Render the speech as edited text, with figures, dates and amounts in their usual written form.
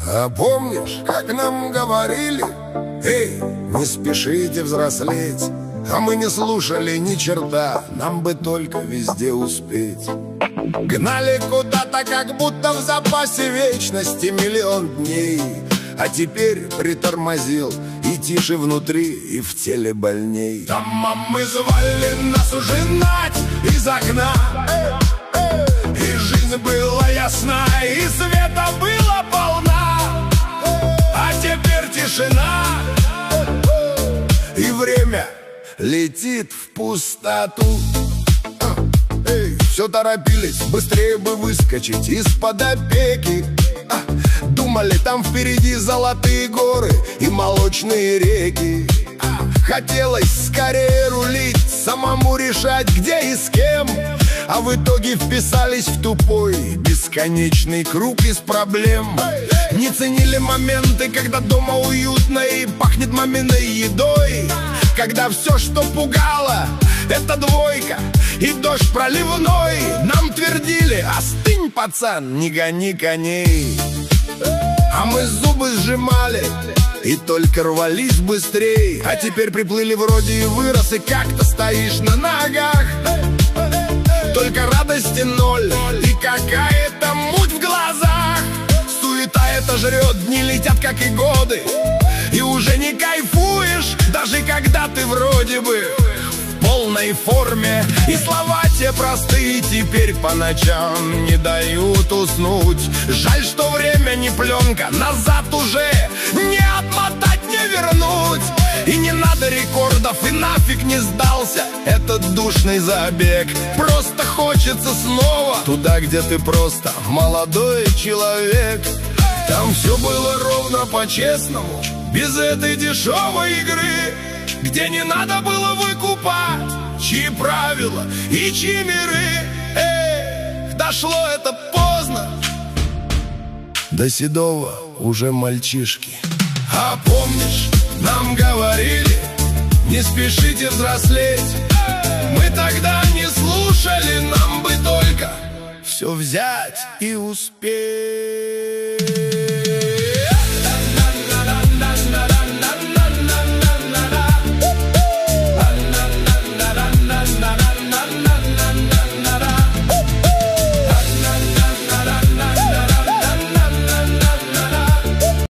А помнишь, как нам говорили: эй, не спешите взрослеть? А мы не слушали ни черта, нам бы только везде успеть. Гнали куда-то, как будто в запасе вечности миллион дней. А теперь притормозил, и тише внутри, и в теле больней. Там мамы звали нас ужинать из окна, и жизнь была ясна, и света была полна. А теперь тишина, и время летит в пустоту. Все торопились, быстрее бы выскочить из-под опеки. Думали, там впереди золотые горы и молочные реки. Хотелось скорее рулить, самому решать, где и с кем. А в итоге вписались в тупой бесконечный круг из проблем. Не ценили моменты, когда дома уютно и пахнет маминой едой. Когда все, что пугало, это двойка и дождь проливной. Нам твердили: остынь, пацан, не гони коней. А мы зубы сжимали и только рвались быстрей. А теперь приплыли вроде и вырос, и как-то стоишь на ногах. Только радости ноль и какая-то муть в глазах. Суета это жрет, дни летят, как и годы, и уже не кайфуешь, даже когда ты вроде бы в полной форме. И слова те простые теперь по ночам не дают уснуть. Жаль, что время не пленка, назад уже не отмотать, не вернуть. И не надо рекордов, и нафиг не сдался этот душный забег. Просто хочется снова туда, где ты просто молодой человек. Там все было ровно по-честному, без этой дешевой игры, где не надо было выкупать чьи правила и чьи миры. Эх, дошло это поздно до седого уже мальчишки. А помнишь, нам говорили: не спешите взрослеть? Мы тогда не слушали, нам бы только все взять и успеть.